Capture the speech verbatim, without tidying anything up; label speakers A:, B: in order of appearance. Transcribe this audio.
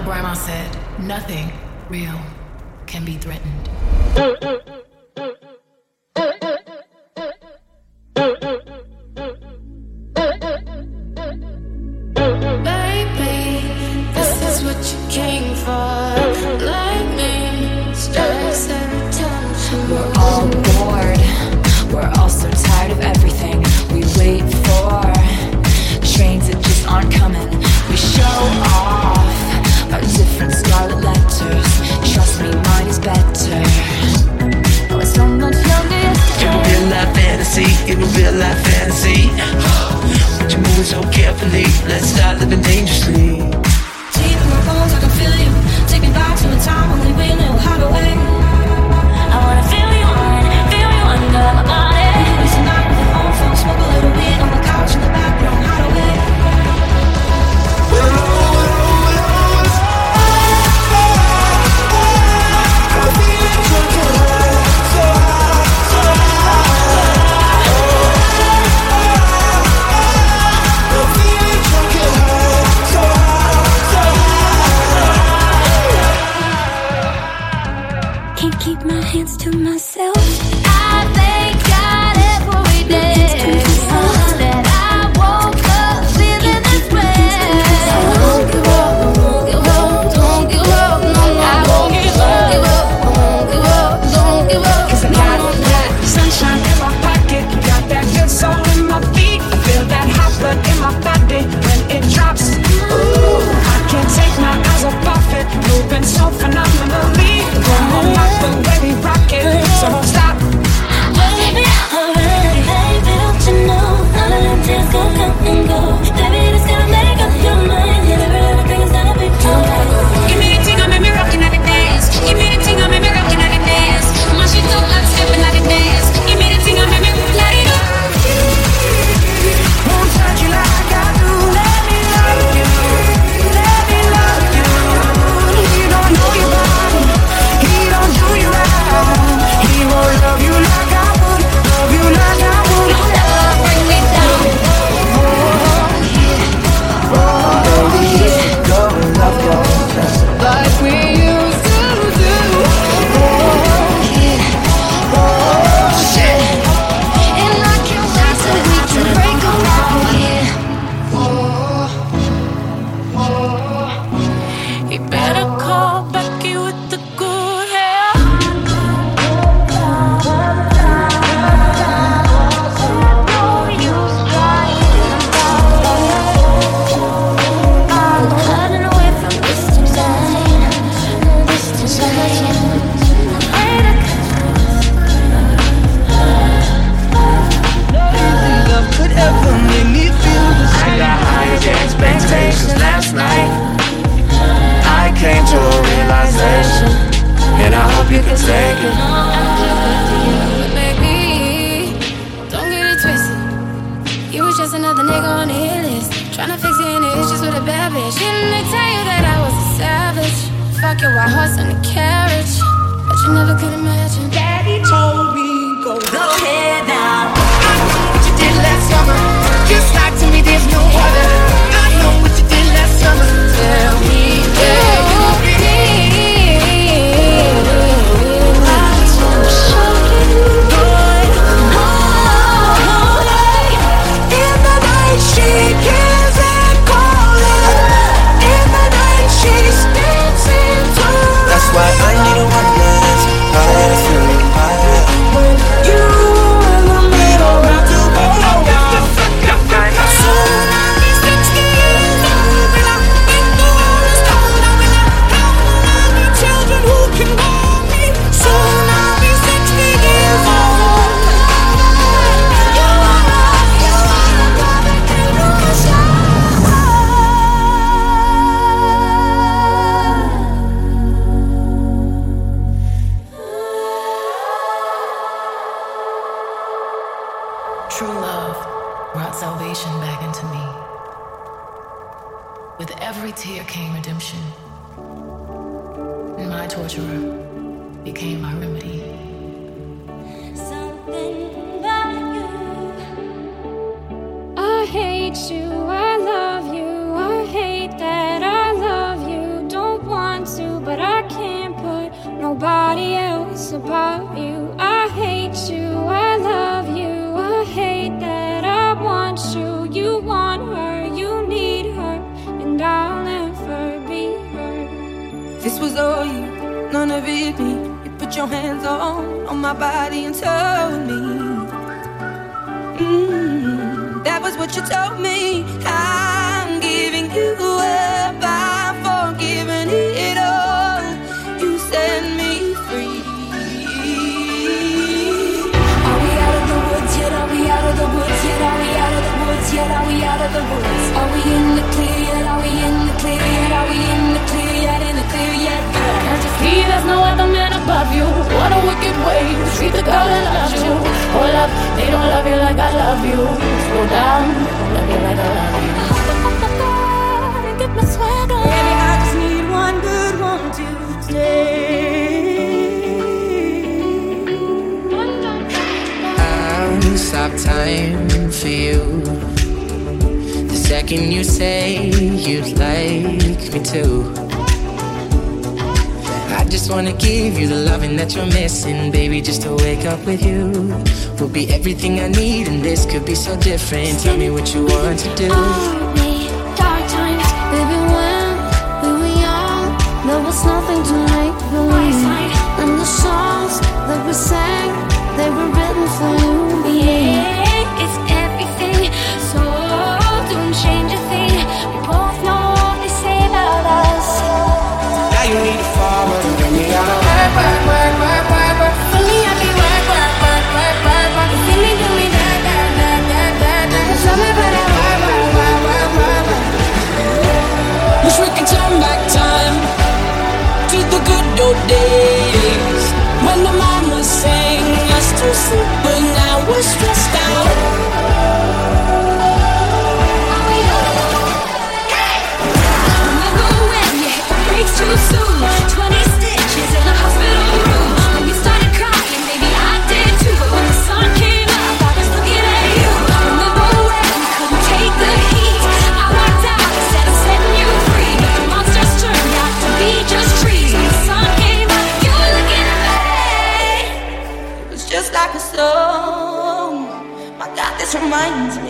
A: grandma said, nothing real can be threatened.
B: Baby, this is what you came for. Lightning strikes every time.
C: We're all bored. We're all so tired of everything we wait for. Trains that just aren't coming. We show off our different scarlet letters. Trust me, mine is better. I was so much younger yesterday.
D: In a real life fantasy, in a real life fantasy. But you're moving so carefully. Let's start living dangerously.
B: Deep in my bones, I can feel you. Take me back to a time when we were in a hideaway. I wanna feel you on, feel you under my body. We tonight with our own phone, smoke a little weed on the couch in the background hideaway.
C: Can't keep my hands to myself.
B: I thank God every day that I woke up feeling this way. I won't give up, I won't give up, don't give up, no, no, I won't give up, I won't give up, don't give up.
E: Cause I got that sunshine in my pocket, got that good soul in my feet. I feel that hot blood in my body when it drops. Ooh, I can't take my eyes off it, moving so phenomenally. Going like the way we rock it, so don't stop.
B: Baby, I'm ready, baby, don't you know? All of them tears gon' come and go. Baby, just gotta make up your mind. Yeah, everything is gonna be alright.
E: Give me the thing, I make me rockin' at the dance. Give me the thing, I make me rockin' at the dance. My shit up like steppin' at the dance. Give me the thing, I make me light it up. Won't touch you like I do. Let me love you. Let me love you. He don't know your body. He don't do you right. He won't love you like I would. Love you like I would.
B: Love, bring me down.
D: Baby, go and love yourself
B: Like we used to do. And I can't wait till we can break around here. You better call Becky with the good hair. No use trying. I'm hiding away from distance line. No distance line.
D: Love could ever make me feel the same. I got higher expectations last night. I came to a realization, and I hope you can take it.
B: Baby, don't get it twisted. You was just another nigga on the hit list, tryna fix any issues with a bad bitch. Didn't they tell you that I was a savage? Fuck your white horse and a carriage, but you never could imagine.
E: Daddy told me go.
D: Go ahead now. I know what you did last summer. Just like to me, there's no other. I know what you did last summer. Tell me where you've been. I just wanna show you good. Oh, in the night she gives and calling. In the night she stands into. That's why I need a one dance. I had a feeling I had. You in the middle, not to go down. Soon I'll be sixty years old, and I'm in the world is cold. I'm in a home, I'll be children who can hold me. Soon I'll be sixty years old. You are love, you are love, and you are shine.
A: True love brought salvation back into me. With every tear came redemption, and my torturer became my remedy.
B: Something about you. I hate you, I love you, I hate that I love you. Don't miss about you. I hate you, I love you, I hate that I want you. You want her, you need her, and I'll never be her.
D: This was all you, none of it me. You put your hands on, on my body and told me mm, that was what you told me. I'm giving you up, I'm forgiving it all. You set me free.
C: Are we out of the woods yet? Are we out of the woods yet? Are we out of the woods yet? Are we out of the woods? Are we in the clear yet? Are we in the clear yet? Are we in the clear yet? In the clear yet?
B: Can't you see there's no other man above you? What a wicked way to treat the girl that loves you. Hold up, they don't love you like I love you. Slow down, they don't love you like I love you. Get my swag on.
D: Baby, I just need one good one to stay.
F: I'll stop time for you the second you say you'd like me to. I just wanna give you the loving that you're missing, baby. Just to wake up with you will be everything I need, and this could be so different. Tell me what you want to do.
B: Only dark times, baby, when we were young, there was nothing to make believe. And the songs that we sang, they were written for you. Yeah, it's everything, so don't change a thing. We both know what they say about us.
F: Now you need to forward and bring me out of work, work, work, work, work, work.
B: For me, I be work, work, work, work, work, work. You see me do me da da da da da da. Tell me about it, work, work, work, work, work, work.
E: Wish we could turn back time to the good old days when the mama sang us to sleep, but now we're stressed out.
B: Remember when you hit the brakes too soon? Twenty stitches in a hospital room. When you started crying, maybe I did too. But when the sun came up, I was looking at you. Remember when we couldn't take the heat? I walked out instead of setting you free, but the monsters turned out to be just trees. When the sun came up, you were looking at me.
D: It's just like a song. My God, this reminds me